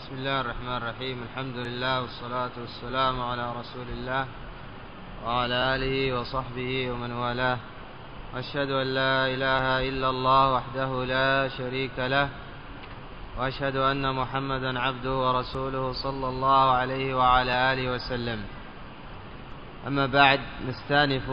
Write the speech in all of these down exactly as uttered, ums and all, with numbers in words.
بسم الله الرحمن الرحيم. الحمد لله والصلاة والسلام على رسول الله وعلى آله وصحبه ومن والاه، أشهد أن لا إله إلا الله وحده لا شريك له، وأشهد أن محمدا عبده ورسوله صلى الله عليه وعلى آله وسلم. أما بعد، نستأنف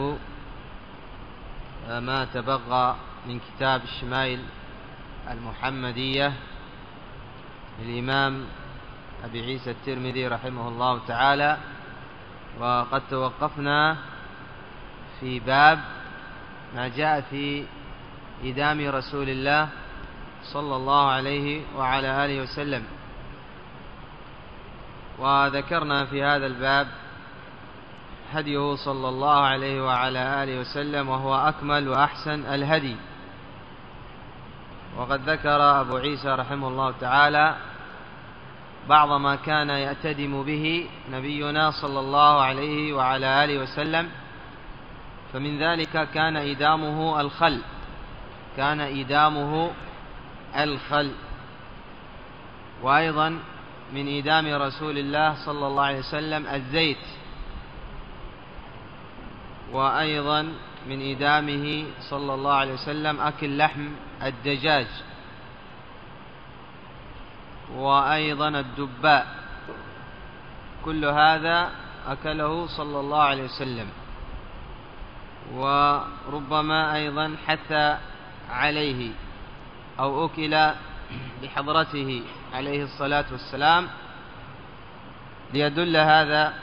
ما تبقى من كتاب الشمائل المحمدية للإمام أبي عيسى الترمذي رحمه الله تعالى، وقد توقفنا في باب ما جاء في إدام رسول الله صلى الله عليه وعلى آله وسلم، وذكرنا في هذا الباب هديه صلى الله عليه وعلى آله وسلم، وهو أكمل وأحسن الهدي. وقد ذكر أبو عيسى رحمه الله تعالى بعض ما كان يأتدم به نبينا صلى الله عليه وعلى آله وسلم، فمن ذلك كان إدامه الخل كان إدامه الخل وأيضا من إدام رسول الله صلى الله عليه وسلم الزيت، وأيضا من إدامه صلى الله عليه وسلم أكل لحم الدجاج، وأيضا الدباء. كل هذا أكله صلى الله عليه وسلم، وربما أيضا حث عليه أو أكل بحضرته عليه الصلاة والسلام، ليدل هذا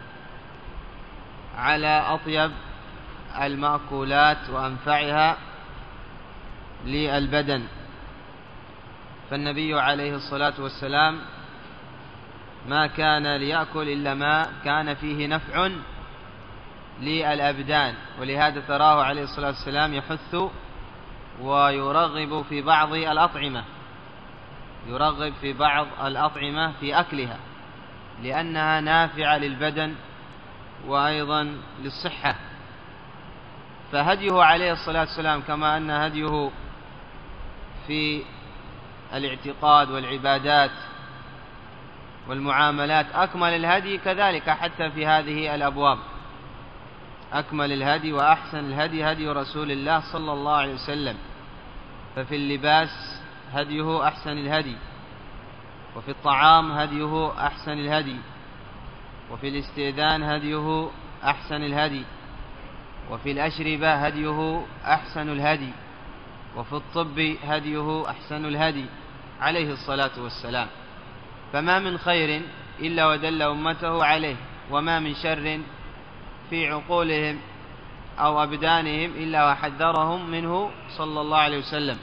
على أطيب المأكولات وأنفعها للبدن. فالنبي عليه الصلاة والسلام ما كان ليأكل إلا ما كان فيه نفع للأبدان، ولهذا تراه عليه الصلاة والسلام يحث ويرغب في بعض الأطعمة يرغب في بعض الأطعمة في أكلها، لأنها نافعة للبدن وأيضا للصحة. فهديه عليه الصلاة والسلام كما أن هديه في الاعتقاد والعبادات والمعاملات أكمل الهدي، كذلك حتى في هذه الأبواب أكمل الهدي وأحسن الهدي هدي رسول الله صلى الله عليه وسلم. ففي اللباس هديه أحسن الهدي، وفي الطعام هديه أحسن الهدي، وفي الاستئذان هديه أحسن الهدي، وفي الأشربة هديه أحسن الهدي، وفي الطب هديه أحسن الهدي عليه الصلاة والسلام. فما من خير إلا ودل أمته عليه، وما من شر في عقولهم أو أبدانهم إلا وحذرهم منه صلى الله عليه وسلم.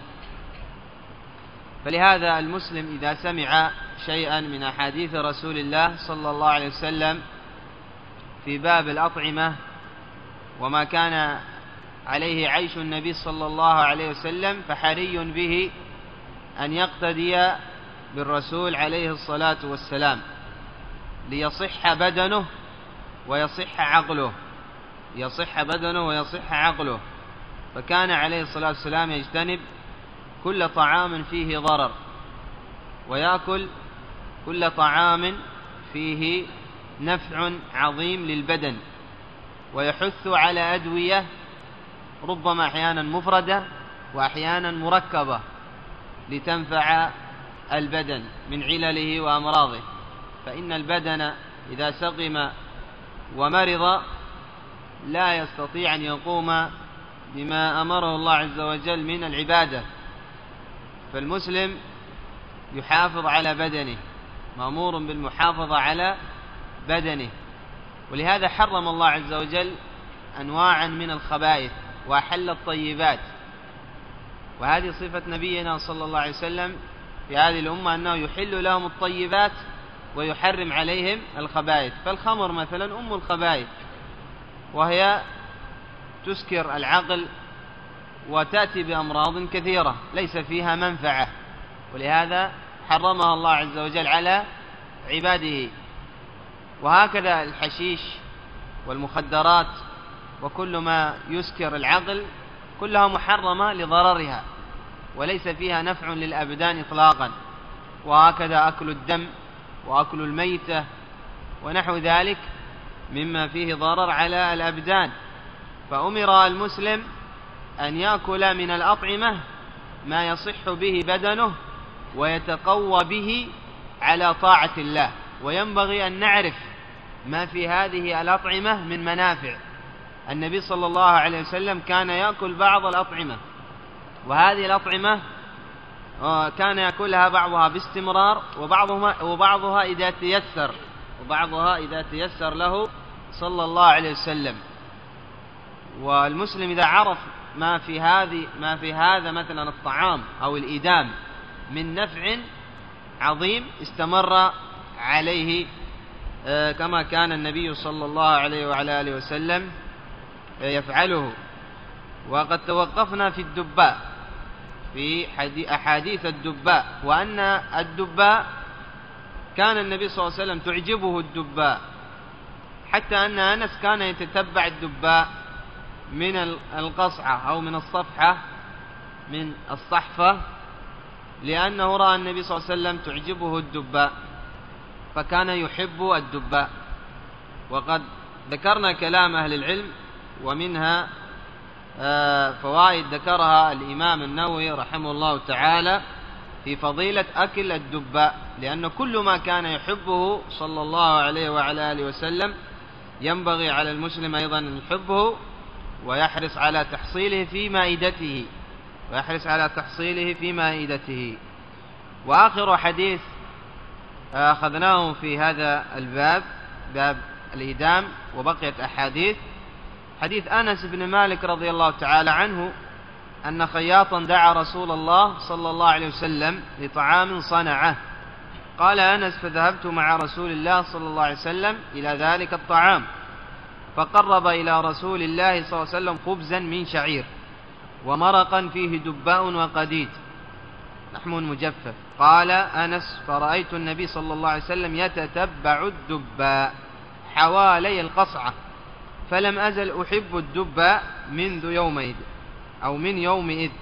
فلهذا المسلم إذا سمع شيئا من أحاديث رسول الله صلى الله عليه وسلم في باب الأطعمة وما كان عليه عيش النبي صلى الله عليه وسلم، فحري به أن يقتدي بالرسول عليه الصلاة والسلام، ليصح بدنه ويصح عقله يصح بدنه ويصح عقله. فكان عليه الصلاة والسلام يجتنب كل طعام فيه ضرر، ويأكل كل طعام فيه نفع عظيم للبدن، ويحث على أدوية ربما أحيانا مفردة وأحيانا مركبة لتنفع البدن من علله وأمراضه. فإن البدن إذا سقم ومرض لا يستطيع أن يقوم بما أمره الله عز وجل من العبادة. فالمسلم يحافظ على بدنه، مأمور بالمحافظة على بدنه. ولهذا حرم الله عز وجل أنواعا من الخبائث وأحل الطيبات، وهذه صفة نبينا صلى الله عليه وسلم في هذه الأمة، أنه يحل لهم الطيبات ويحرم عليهم الخبائث. فالخمر مثلا أم الخبائث، وهي تسكر العقل وتأتي بأمراض كثيرة ليس فيها منفعة، ولهذا حرمها الله عز وجل على عباده. وهكذا الحشيش والمخدرات وكل ما يسكر العقل كلها محرمة لضررها وليس فيها نفع للأبدان إطلاقا. وهكذا أكل الدم وأكل الميتة ونحو ذلك مما فيه ضرر على الأبدان. فأمر المسلم أن يأكل من الأطعمة ما يصح به بدنه ويتقوى به على طاعة الله. وينبغي أن نعرف ما في هذه الأطعمة من منافع. النبي صلى الله عليه وسلم كان يأكل بعض الأطعمة، وهذه الأطعمة كان يأكلها بعضها باستمرار وبعضها, وبعضها إذا تيسر وبعضها إذا تيسر له صلى الله عليه وسلم. والمسلم إذا عرف ما في هذه ما في هذا مثلا الطعام أو الإدام من نفع عظيم استمر عليه كما كان النبي صلى الله عليه وعلى آله وسلم يفعله. وقد توقفنا في الدباء في أحاديث الدباء، وأن الدباء كان النبي صلى الله عليه وسلم تعجبه الدباء، حتى أن أنس كان يتتبع الدباء من القصعة أو من الصفحة من الصحفة، لأنه رأى النبي صلى الله عليه وسلم تعجبه الدباء فكان يحب الدباء. وقد ذكرنا كلام أهل العلم، ومنها فوائد ذكرها الإمام النووي رحمه الله تعالى في فضيلة أكل الدباء، لأن كل ما كان يحبه صلى الله عليه وعلى آله وسلم ينبغي على المسلم أيضا أن يحبه ويحرص على تحصيله في مائدته ويحرص على تحصيله في مائدته. وآخر حديث أخذناه في هذا الباب، باب الإدام، وبقيت أحاديث. حديث أنس بن مالك رضي الله تعالى عنه أن خياطا دعا رسول الله صلى الله عليه وسلم لطعام صنعه. قال أنس: فذهبت مع رسول الله صلى الله عليه وسلم إلى ذلك الطعام، فقرب إلى رسول الله صلى الله عليه وسلم خبزا من شعير ومرقا فيه دباء وقديد لحم مجفف. قال أنس: فرأيت النبي صلى الله عليه وسلم يتتبع الدباء حوالي القصعة، فلم أزل أحب الدباء منذ يومئذ أو من يومئذ.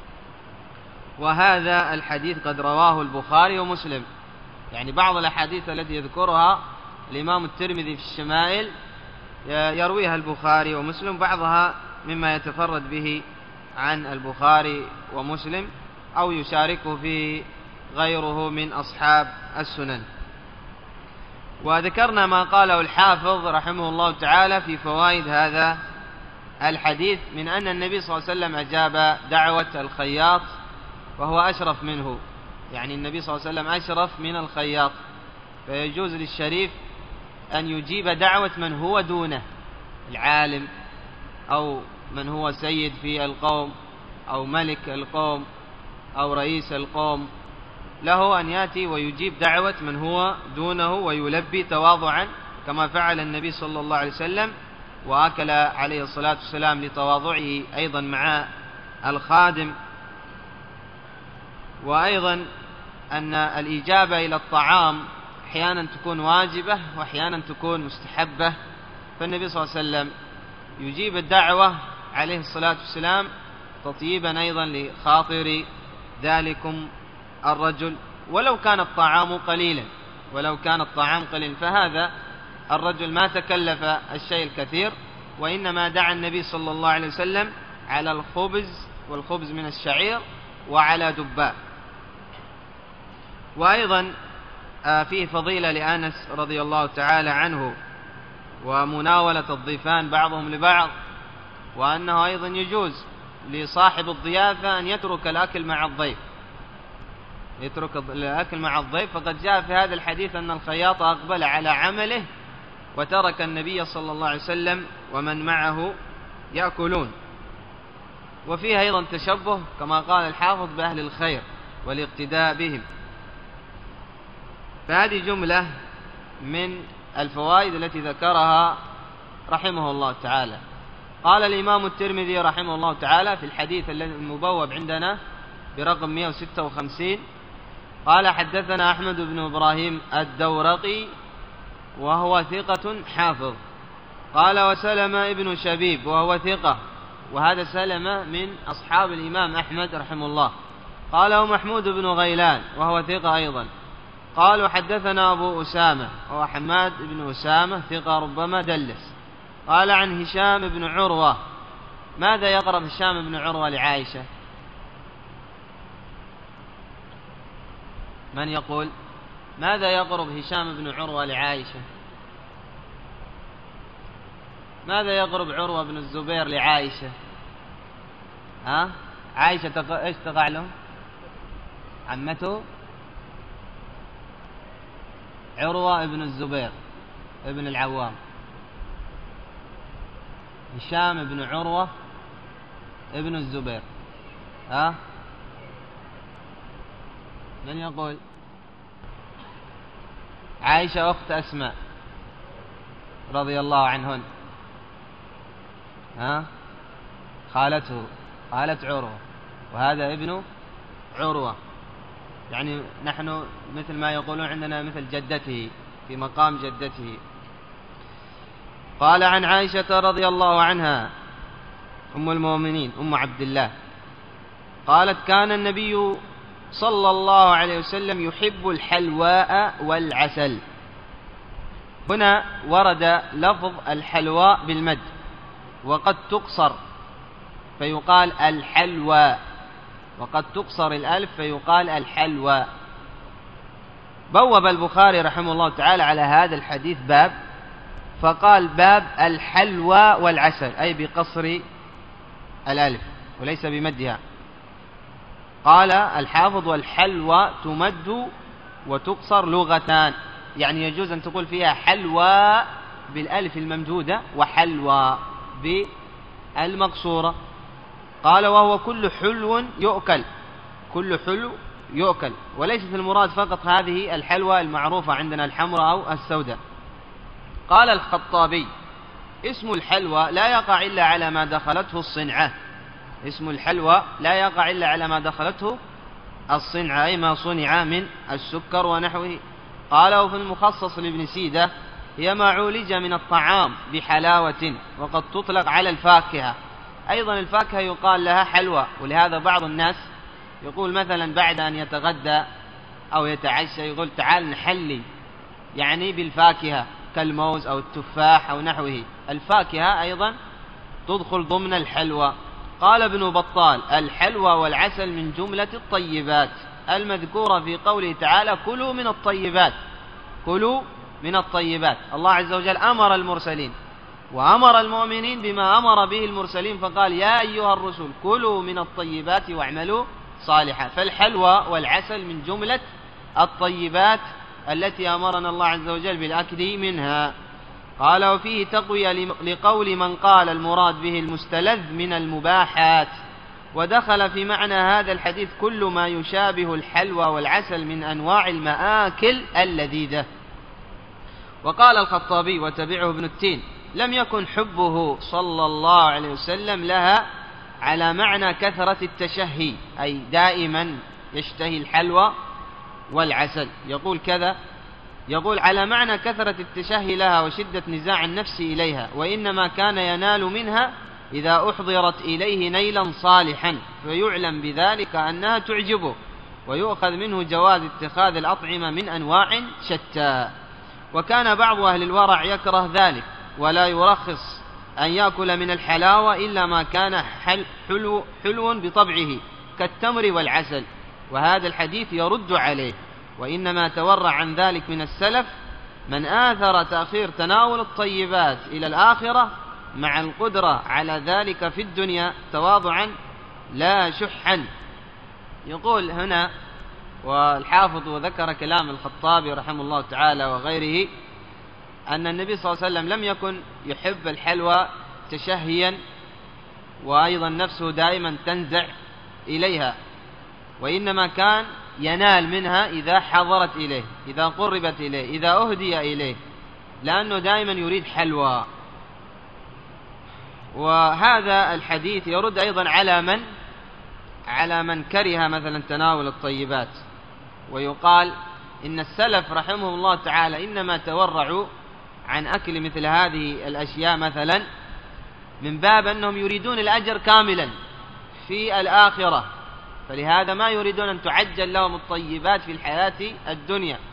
وهذا الحديث قد رواه البخاري ومسلم، يعني بعض الأحاديث التي يذكرها الإمام الترمذي في الشمائل يرويها البخاري ومسلم، بعضها مما يتفرد به عن البخاري ومسلم أو يشاركه فيه غيره من أصحاب السنن. وذكرنا ما قاله الحافظ رحمه الله تعالى في فوائد هذا الحديث، من أن النبي صلى الله عليه وسلم أجاب دعوة الخياط وهو أشرف منه، يعني النبي صلى الله عليه وسلم أشرف من الخياط، فيجوز للشريف أن يجيب دعوة من هو دونه، العالم أو من هو سيد في القوم أو ملك القوم أو رئيس القوم، له أن يأتي ويجيب دعوة من هو دونه ويلبي تواضعا، كما فعل النبي صلى الله عليه وسلم، وأكل عليه الصلاة والسلام لتواضعه أيضا مع الخادم. وأيضا أن الإجابة إلى الطعام أحيانا تكون واجبة وأحيانا تكون مستحبة، فالنبي صلى الله عليه وسلم يجيب الدعوة عليه الصلاة والسلام تطيبا أيضا لخاطر ذلكم الرجل، ولو كان الطعام قليلا ولو كان الطعام قليلا فهذا الرجل ما تكلف الشيء الكثير، وإنما دعا النبي صلى الله عليه وسلم على الخبز، والخبز من الشعير، وعلى دباء. وأيضا فيه فضيلة لأنس رضي الله تعالى عنه ومناولة الضيفان بعضهم لبعض، وأنه أيضا يجوز لصاحب الضيافة أن يترك الأكل مع الضيف يترك الأكل مع الضيف فقد جاء في هذا الحديث أن الخياط أقبل على عمله وترك النبي صلى الله عليه وسلم ومن معه يأكلون. وفيها أيضا تشبه كما قال الحافظ بأهل الخير والاقتداء بهم. فهذه جملة من الفوائد التي ذكرها رحمه الله تعالى. قال الإمام الترمذي رحمه الله تعالى في الحديث المبوب عندنا برقم مئة وستة وخمسين قال: حدثنا أحمد بن إبراهيم الدورقي وهو ثقة حافظ. قال: وسلمة ابن شبيب وهو ثقة، وهذا سلمة من أصحاب الإمام أحمد رحمه الله. قال: ومحمود بن غيلان وهو ثقة أيضا. قالوا حدثنا أبو أسامة هو حماد بن أسامة ثقة ربما دلس. قال عن هشام بن عروة. ماذا يقرب هشام بن عروة لعائشة؟ من يقول؟ ماذا يقرب هشام بن عروة لعائشة؟ ماذا يقرب عروة بن الزبير لعائشة؟ ها؟ عائشة تق... ايش تقع له؟ عمته عروة ابن الزبير ابن العوام. هشام بن عروة ابن الزبير. ها؟ من يقول؟ عائشة أخت أسماء رضي الله عنهن. ها؟ خالته خالة عروة، وهذا ابن عروة، يعني نحن مثل ما يقولون عندنا مثل جدته، في مقام جدته. قال عن عائشة رضي الله عنها أم المؤمنين أم عبد الله قالت كان النبي صلى الله عليه وسلم يحب الحلواء والعسل. هنا ورد لفظ الحلواء بالمد، وقد تقصر فيقال الحلوى، وقد تقصر الألف فيقال الحلوى. بوب البخاري رحمه الله تعالى على هذا الحديث باب، فقال باب الحلوى والعسل، أي بقصر الألف وليس بمدها. قال الحافظ والحلوى تمد وتقصر لغتان، يعني يجوز أن تقول فيها حلوى بالألف الممدودة وحلوى بالمقصورة. قال وهو كل حلو يؤكل، كل حلو يؤكل، وليست المراد فقط هذه الحلوى المعروفة عندنا الحمراء أو السوداء. قال الخطابي اسم الحلوى لا يقع إلا على ما دخلته الصنعة، اسم الحلوى لا يقع إلا على ما دخلته الصنعة، أي ما صنع من السكر ونحوه. قال وفي المخصص لابن سيدة هي ما عولج من الطعام بحلاوة، وقد تطلق على الفاكهة أيضا. الفاكهة يقال لها حلوى، ولهذا بعض الناس يقول مثلا بعد أن يتغدى أو يتعشى يقول تعال نحلي، يعني بالفاكهة كالموز أو التفاح أو نحوه. الفاكهة أيضا تدخل ضمن الحلوى. قال ابن بطال الحلوى والعسل من جملة الطيبات المذكورة في قوله تعالى كلوا من الطيبات، كلوا من الطيبات. الله عز وجل أمر المرسلين وأمر المؤمنين بما أمر به المرسلين، فقال يا أيها الرسل كلوا من الطيبات واعملوا صالحا. فالحلوى والعسل من جملة الطيبات التي أمرنا الله عز وجل بالأكل منها. قال وفيه تقوية لقول من قال المراد به المستلذ من المباحات، ودخل في معنى هذا الحديث كل ما يشابه الحلوى والعسل من أنواع المآكل اللذيذة. وقال الخطابي وتبعه ابن التين لم يكن حبه صلى الله عليه وسلم لها على معنى كثرة التشهي، أي دائما يشتهي الحلوى والعسل. يقول كذا، يقول على معنى كثرة التشهي لها وشدة نزاع النفس إليها، وإنما كان ينال منها إذا أحضرت إليه نيلا صالحا فيعلم بذلك أنها تعجبه، ويؤخذ منه جواز اتخاذ الأطعمة من أنواع شتى. وكان بعض أهل الورع يكره ذلك ولا يرخص أن يأكل من الحلاوة إلا ما كان حلو, حلو بطبعه كالتمر والعسل، وهذا الحديث يرد عليه. وإنما تورع عن ذلك من السلف من آثر تأخير تناول الطيبات إلى الآخرة مع القدرة على ذلك في الدنيا تواضعا لا شحا. يقول هنا والحافظ وذكر كلام الخطابي رحمه الله تعالى وغيره أن النبي صلى الله عليه وسلم لم يكن يحب الحلوى تشهيا، وأيضا نفسه دائما تنزع إليها، وإنما كان ينال منها إذا حضرت إليه، إذا قربت إليه، إذا أهدي إليه، لأنه دائما يريد حلوى. وهذا الحديث يرد أيضا على من على من كره مثلا تناول الطيبات، ويقال إن السلف رحمهم الله تعالى إنما تورعوا عن أكل مثل هذه الأشياء مثلا من باب أنهم يريدون الأجر كاملا في الآخرة، فلهذا ما يريدون أن تعجل لهم الطيبات في الحياة الدنيا،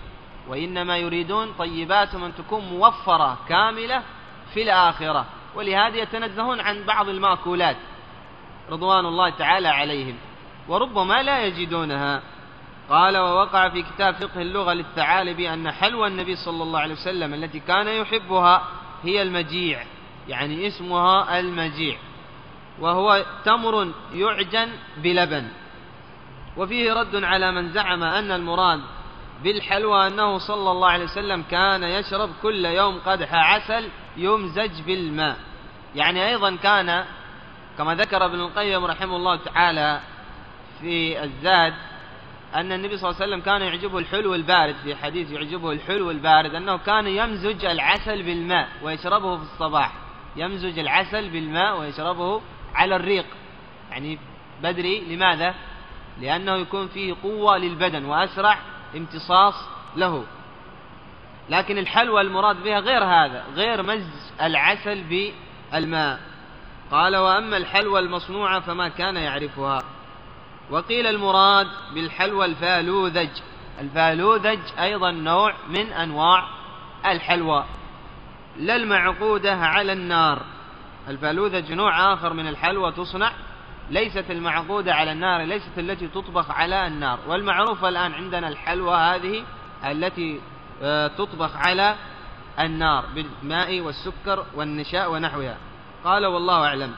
وإنما يريدون طيباتهم أن تكون موفرة كاملة في الآخرة، ولهذا يتنزهون عن بعض المأكولات رضوان الله تعالى عليهم، وربما لا يجدونها. قال: ووقع في كتاب فقه اللغة للثعالبي أن حلوى النبي صلى الله عليه وسلم التي كان يحبها هي المجيع، يعني اسمها المجيع، وهو تمر يعجن بلبن. وفيه رد على من زعم أن المراد بالحلوى أنه صلى الله عليه وسلم كان يشرب كل يوم قدح عسل يمزج بالماء، يعني أيضا كان كما ذكر ابن القيم رحمه الله تعالى في الزاد أن النبي صلى الله عليه وسلم كان يعجبه الحلو البارد، في حديث يعجبه الحلو البارد أنه كان يمزج العسل بالماء ويشربه في الصباح، يمزج العسل بالماء ويشربه على الريق، يعني بدري. لماذا؟ لأنه يكون فيه قوة للبدن وأسرع امتصاص له. لكن الحلوى المراد بها غير هذا، غير مزج العسل بالماء. قال: وأما الحلوى المصنوعة فما كان يعرفها. وقيل المراد بالحلوى الفالوذج. الفالوذج أيضا نوع من أنواع الحلوى، لا المعقودة على النار. الفالوذج نوع آخر من الحلوى تصنع، ليست المعقودة على النار، ليست التي تطبخ على النار. والمعروف الآن عندنا الحلوى هذه التي تطبخ على النار بالماء والسكر والنشاء ونحوها. قال: والله أعلم.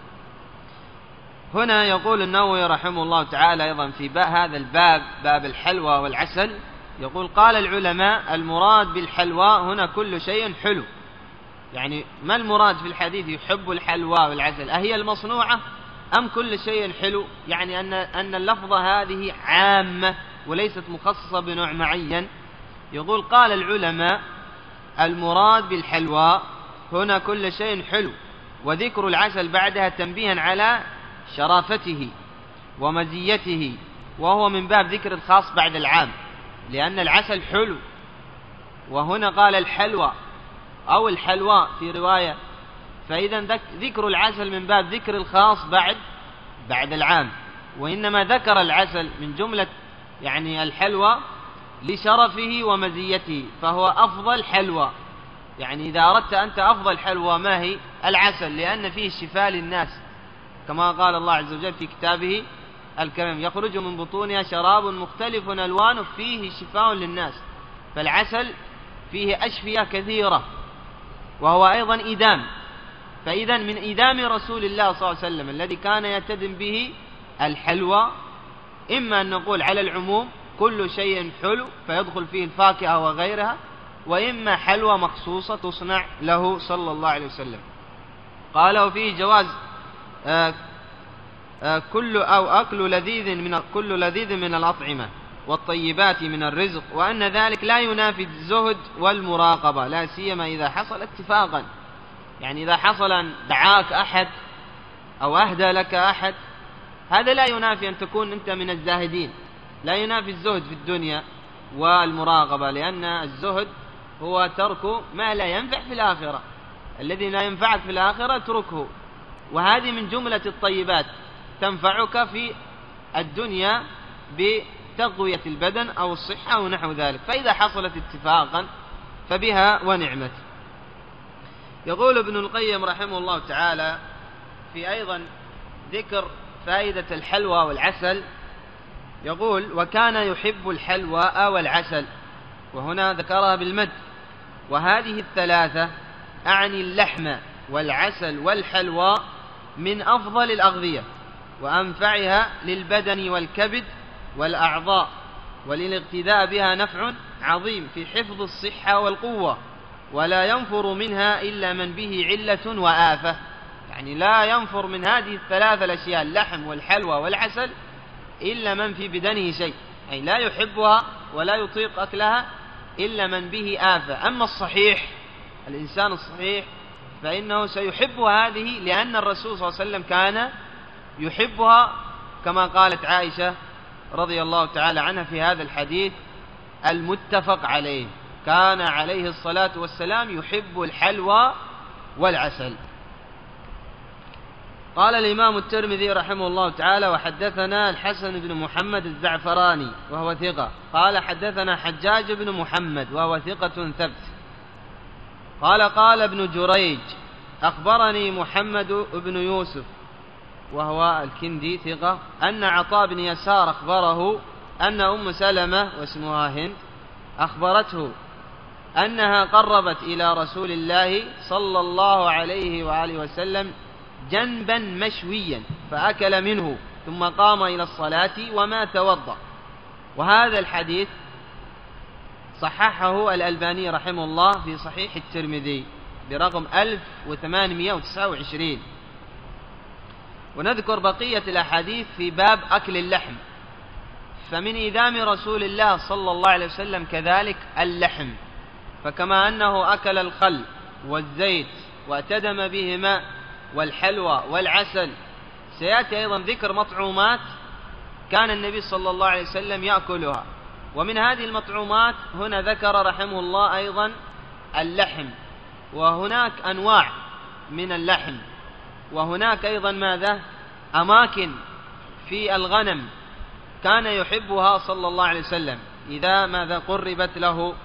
هنا يقول النووي رحمه الله تعالى أيضا في هذا الباب، باب الحلوى والعسل، يقول: قال العلماء: المراد بالحلوى هنا كل شيء حلو. يعني ما المراد في الحديث يحب الحلوى والعسل؟ أهي المصنوعة أم كل شيء حلو؟ يعني أن أن اللفظة هذه عامة وليست مخصصة بنوع معين. يقول: قال العلماء: المراد بالحلوى هنا كل شيء حلو، وذكر العسل بعدها تنبيها على شرافته ومزيته، وهو من باب ذكر الخاص بعد العام، لأن العسل حلو. وهنا قال الحلوى أو الحلوى في رواية، فإذا ذكر العسل من باب ذكر الخاص بعد بعد العام. وإنما ذكر العسل من جملة يعني الحلوى لشرفه ومزيته، فهو أفضل حلوى. يعني إذا أردت أنت أفضل حلوى ما هي؟ العسل، لأن فيه شفاء للناس، كما قال الله عز وجل في كتابه الكريم: يخرج من بطونها شراب مختلف ألوانه فيه شفاء للناس. فالعسل فيه أشفية كثيرة، وهو أيضا إدام. فإذا من إدام رسول الله صلى الله عليه وسلم الذي كان يتدم به الحلوى، إما أن نقول على العموم كل شيء حلو فيدخل فيه الفاكهة وغيرها، وإما حلوى مخصوصة تصنع له صلى الله عليه وسلم. قال: وفيه جواز آه آه كل أو أكل لذيذ من كل لذيذ من الأطعمة والطيبات من الرزق، وأن ذلك لا ينافي الزهد والمراقبة، لا سيما إذا حصل اتفاقا. يعني إذا حصل أن دعاك أحد أو أهدى لك أحد، هذا لا ينافي أن تكون أنت من الزاهدين، لا ينافي الزهد في الدنيا والمراقبة، لأن الزهد هو ترك ما لا ينفع في الآخرة. الذي لا ينفعك في الآخرة اتركه، وهذه من جملة الطيبات تنفعك في الدنيا بتقوية البدن أو الصحة ونحو ذلك. فإذا حصلت اتفاقا فبها ونعمت. يقول ابن القيم رحمه الله تعالى في أيضا ذكر فائدة الحلوى والعسل، يقول: وكان يحب الحلوى والعسل، وهنا ذكرها بالمد. وهذه الثلاثة أعني اللحم والعسل والحلوى من أفضل الأغذية وأنفعها للبدن والكبد والأعضاء، وللاقتداء بها نفع عظيم في حفظ الصحة والقوة، ولا ينفر منها إلا من به علة وآفة. يعني لا ينفر من هذه الثلاثة الأشياء اللحم والحلوى والعسل إلا من في بدنه شيء، أي لا يحبها ولا يطيق أكلها إلا من به آفة. أما الصحيح، الإنسان الصحيح، فإنه سيحب هذه، لأن الرسول صلى الله عليه وسلم كان يحبها، كما قالت عائشة رضي الله تعالى عنها في هذا الحديث المتفق عليه: كان عليه الصلاة والسلام يحب الحلوى والعسل. قال الإمام الترمذي رحمه الله تعالى: وحدثنا الحسن بن محمد الزعفراني وهو ثقة. قال: حدثنا حجاج بن محمد وهو ثقة ثبت. قال: قال ابن جريج: أخبرني محمد بن يوسف وهو الكندي ثقة أن عطاء بن يسار أخبره أن أم سلمة واسمها هند أخبرته أنها قربت إلى رسول الله صلى الله عليه وآله وسلم جنبا مشويا فأكل منه ثم قام إلى الصلاة وما توضأ. وهذا الحديث صححه الألباني رحمه الله في صحيح الترمذي برقم ألف وثمانمائة وتسعة وعشرين. ونذكر بقية الأحاديث في باب أكل اللحم. فمن إدام رسول الله صلى الله عليه وسلم كذلك اللحم، فكما أنه أكل الخل والزيت واتدم بهما والحلوى والعسل، سيأتي أيضا ذكر مطعومات كان النبي صلى الله عليه وسلم يأكلها. ومن هذه المطعومات هنا ذكر رحمه الله أيضا اللحم، وهناك أنواع من اللحم، وهناك أيضا ماذا أماكن في الغنم كان يحبها صلى الله عليه وسلم إذا ماذا قربت له.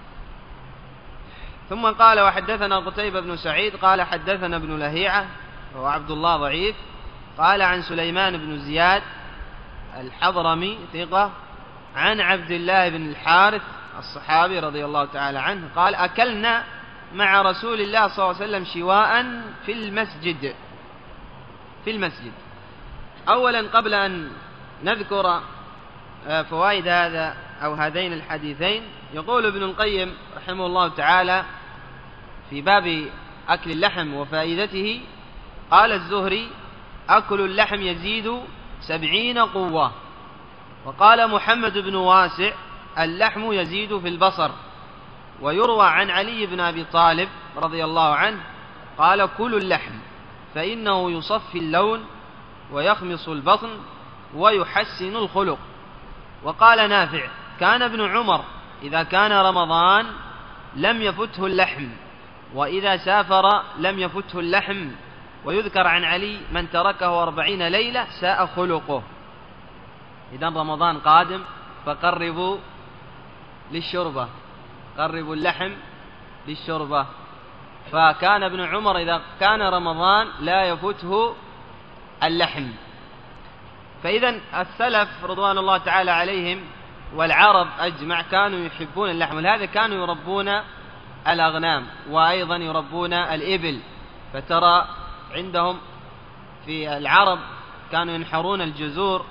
ثم قال: وحدثنا قتيبة بن سعيد قال: حدثنا ابن لهيعة وهو عبد الله ضعيف قال: عن سليمان بن زياد الحضرمي ثقة عن عبد الله بن الحارث الصحابي رضي الله تعالى عنه قال: أكلنا مع رسول الله صلى الله عليه وسلم شواء في المسجد في المسجد. أولا قبل أن نذكر فوائد هذا أو هذين الحديثين، يقول ابن القيم رحمه الله تعالى في باب أكل اللحم وفائدته: قال الزهري: أكل اللحم يزيد سبعين قوة. وقال محمد بن واسع: اللحم يزيد في البصر. ويروى عن علي بن أبي طالب رضي الله عنه قال: كلوا اللحم فإنه يصفي اللون ويخمص البطن ويحسن الخلق. وقال نافع: كان ابن عمر إذا كان رمضان لم يفته اللحم، وإذا سافر لم يفته اللحم. ويذكر عن علي: من تركه أربعين ليلة ساء خلقه. إذا رمضان قادم فقربوا للشربة، قربوا اللحم للشربة. فكان ابن عمر إذا كان رمضان لا يفته اللحم. فإذا السلف رضوان الله تعالى عليهم والعرب أجمع كانوا يحبون اللحم، ولهذا كانوا يربون الأغنام وأيضا يربون الإبل. فترى عندهم في العرب كانوا ينحرون الجزور،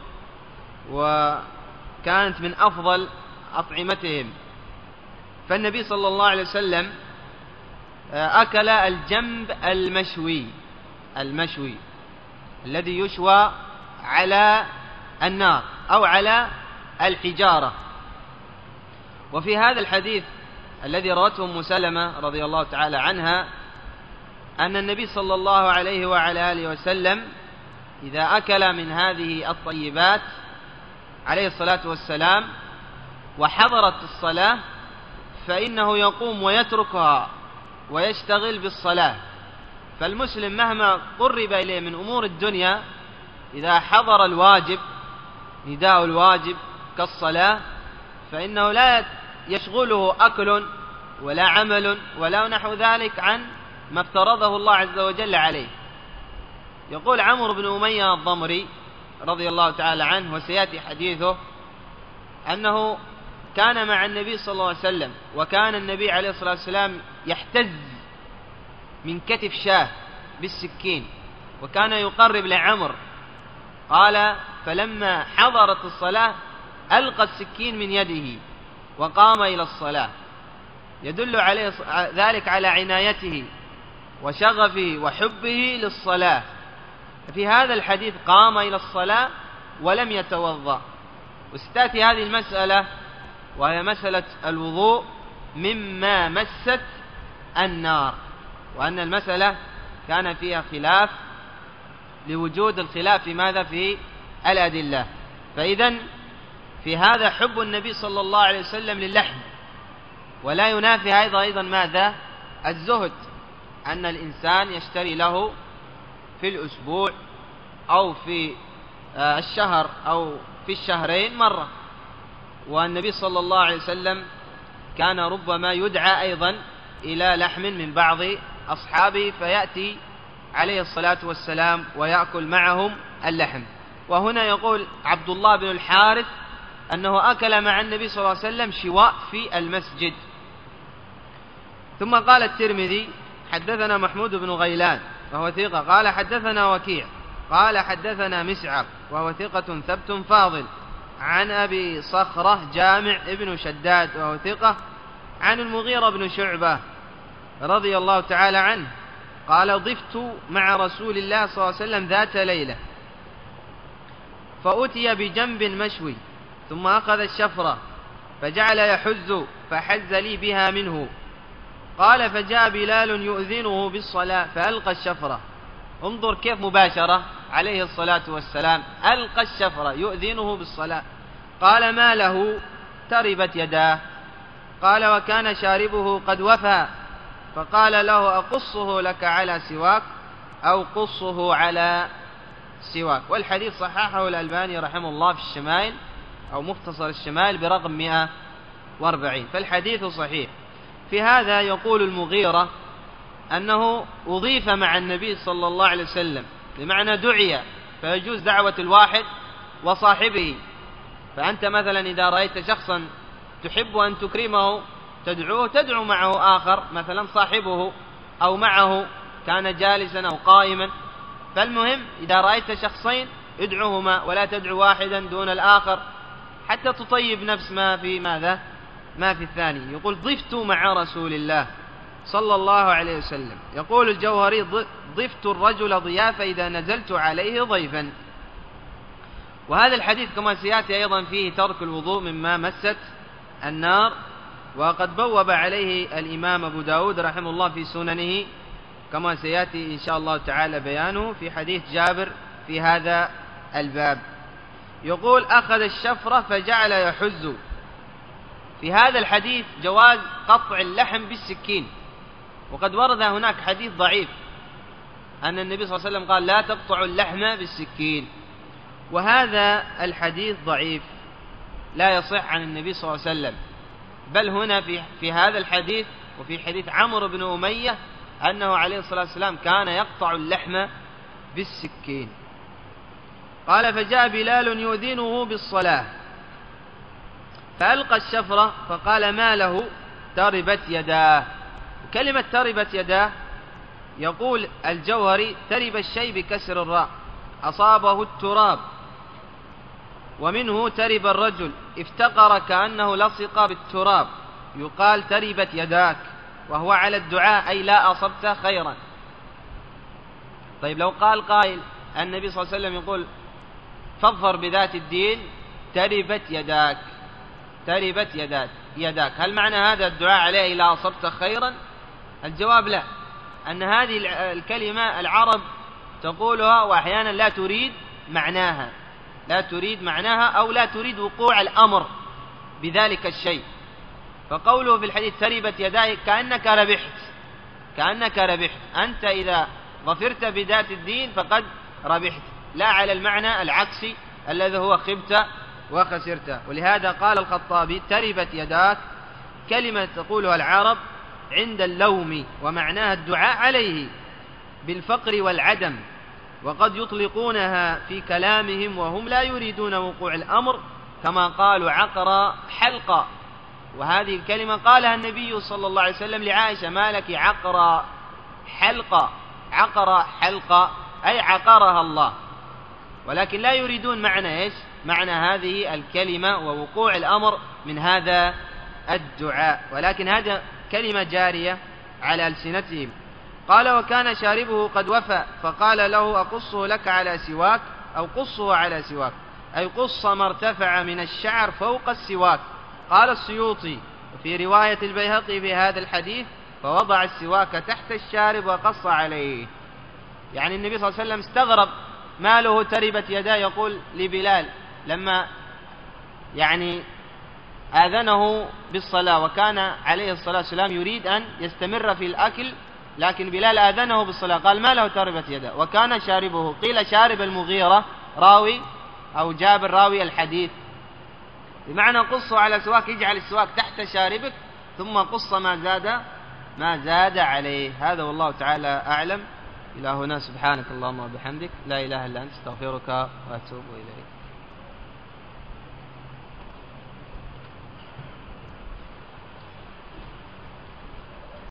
وكانت من أفضل أطعمتهم. فالنبي صلى الله عليه وسلم أكل الجنب المشوي المشوي الذي يشوى على النار أو على الحجارة. وفي هذا الحديث الذي روته أم سلمة رضي الله تعالى عنها أن النبي صلى الله عليه وعلى آله وسلم إذا أكل من هذه الطيبات عليه الصلاة والسلام وحضرت الصلاة فإنه يقوم ويتركها ويشتغل بالصلاة. فالمسلم مهما قرب إليه من أمور الدنيا إذا حضر الواجب نداء الواجب كالصلاة فإنه لا يشغله أكل ولا عمل ولا نحو ذلك عن ما افترضه الله عز وجل عليه. يقول عمرو بن أمية الضمري رضي الله تعالى عنه وسيأتي حديثه أنه كان مع النبي صلى الله عليه وسلم، وكان النبي عليه الصلاة والسلام يحتز من كتف شاه بالسكين وكان يقرب لعمر. قال: فلما حضرت الصلاة ألقى السكين من يده وقام إلى الصلاة، يدل عليه ذلك على عنايته وشغفه وحبه للصلاة. في هذا الحديث قام إلى الصلاة ولم يتوضأ. وستأتي هذه المسألة وهي مسألة الوضوء مما مست النار، وأن المسألة كان فيها خلاف لوجود الخلاف في ماذا؟ في الأدلة. فإذا في هذا حب النبي صلى الله عليه وسلم للحم، ولا ينافي هذا أيضا ماذا؟ الزهد، أن الإنسان يشتري له في الأسبوع أو في الشهر أو في الشهرين مرة. والنبي صلى الله عليه وسلم كان ربما يدعى أيضا إلى لحم من بعض أصحابه فيأتي عليه الصلاة والسلام ويأكل معهم اللحم. وهنا يقول عبد الله بن الحارث أنه أكل مع النبي صلى الله عليه وسلم شواء في المسجد. ثم قال الترمذي حدثنا محمود بن غيلان وهو ثقة قال حدثنا وكيع قال حدثنا مسعر وهو ثقة ثبت فاضل عن أبي صخرة جامع ابن شداد وهو ثقة عن المغيرة بن شعبة رضي الله تعالى عنه قال ضفت مع رسول الله صلى الله عليه وسلم ذات ليلة فأتي بجنب مشوي ثم أخذ الشفرة فجعل يحز فحز لي بها منه. قال فجاء بلال يؤذنه بالصلاة فألقى الشفرة. انظر كيف مباشرة عليه الصلاة والسلام، ألقى الشفرة يؤذنه بالصلاة. قال ما له؟ تربت يداه. قال وكان شاربه قد وفى. فقال له أقصه لك على سواك أو قصه على سواك. والحديث صححه الألباني رحمه الله في الشمائل أو مختصر الشمائل برقم مئة وأربعين، فالحديث صحيح. في هذا يقول المغيرة أنه أضيف مع النبي صلى الله عليه وسلم، بمعنى دعية، فيجوز دعوة الواحد وصاحبه. فأنت مثلا إذا رأيت شخصا تحب أن تكرمه تدعوه، تدعو معه آخر مثلا صاحبه أو معه كان جالسا أو قائما. فالمهم إذا رأيت شخصين ادعوهما ولا تدعو واحدا دون الآخر حتى تطيب نفس ما في ماذا ما في الثاني. يقول ضفت مع رسول الله صلى الله عليه وسلم. يقول الجوهري ضفت الرجل ضيافة إذا نزلت عليه ضيفا. وهذا الحديث كما سيأتي أيضا فيه ترك الوضوء مما مست النار، وقد بوب عليه الإمام أبو داود رحمه الله في سننه كما سيأتي إن شاء الله تعالى بيانه في حديث جابر في هذا الباب. يقول أخذ الشفرة فجعل يحز. في هذا الحديث جواز قطع اللحم بالسكين، وقد ورد هناك حديث ضعيف أن النبي صلى الله عليه وسلم قال لا تقطع اللحم بالسكين، وهذا الحديث ضعيف لا يصح عن النبي صلى الله عليه وسلم. بل هنا في, في هذا الحديث وفي حديث عمرو بن أمية أنه عليه الصلاة والسلام كان يقطع اللحم بالسكين. قال فجاء بلال يؤذنه بالصلاة فألقى الشفرة فقال ما له؟ تربت يداه. كلمة تربت يداه يقول الجوهري ترب الشيء بكسر الراء، أصابه التراب، ومنه ترب الرجل افتقر كأنه لصق بالتراب، يقال تربت يداك، وهو على الدعاء أي لا أصبت خيرا. طيب لو قال قائل النبي صلى الله عليه وسلم يقول فاظفر بذات الدين تربت يداك، تربت يداك يداك هل معنى هذا الدعاء عليه لا أصبت خيرا؟ الجواب لا، أن هذه الكلمة العرب تقولها وأحيانا لا تريد معناها، لا تريد معناها أو لا تريد وقوع الأمر بذلك الشيء. فقوله في الحديث تربت يداك كأنك ربحت، كأنك ربحت، أنت إذا ظفرت بذات الدين فقد ربحت، لا على المعنى العكسي الذي هو خبت وخسرت. ولهذا قال الخطابي تربت يداك كلمة تقولها العرب عند اللوم، ومعناها الدعاء عليه بالفقر والعدم، وقد يطلقونها في كلامهم وهم لا يريدون وقوع الأمر، كما قالوا عقر حلقة. وهذه الكلمة قالها النبي صلى الله عليه وسلم لعائشة ما لك عقر حلقة، عقر حلقة أي عقرها الله، ولكن لا يريدون معنى إيش؟ معنى هذه الكلمة ووقوع الأمر من هذا الدعاء، ولكن هذا كلمة جارية على ألسنتهم. قال وكان شاربه قد وفى فقال له أقصه لك على سواك أو قصه على سواك، أي قص ما ارتفع من الشعر فوق السواك. قال السيوطي في رواية البيهقي في هذا الحديث فوضع السواك تحت الشارب وقص عليه. يعني النبي صلى الله عليه وسلم استغرب ما له تربت يداه، يقول لبلال لما يعني آذنه بالصلاة وكان عليه الصلاة والسلام يريد أن يستمر في الأكل لكن بلال آذنه بالصلاة قال ما له تربت يده. وكان شاربه قيل شارب المغيرة راوي أو جابر راوي الحديث، بمعنى قصه على سواك، يجعل السواك تحت شاربك ثم قص ما زاد ما زاد عليه. هذا والله تعالى أعلم. إلى هنا سبحانك اللهم وبحمدك لا إله إلا أنت استغفرك وأتوب إليك.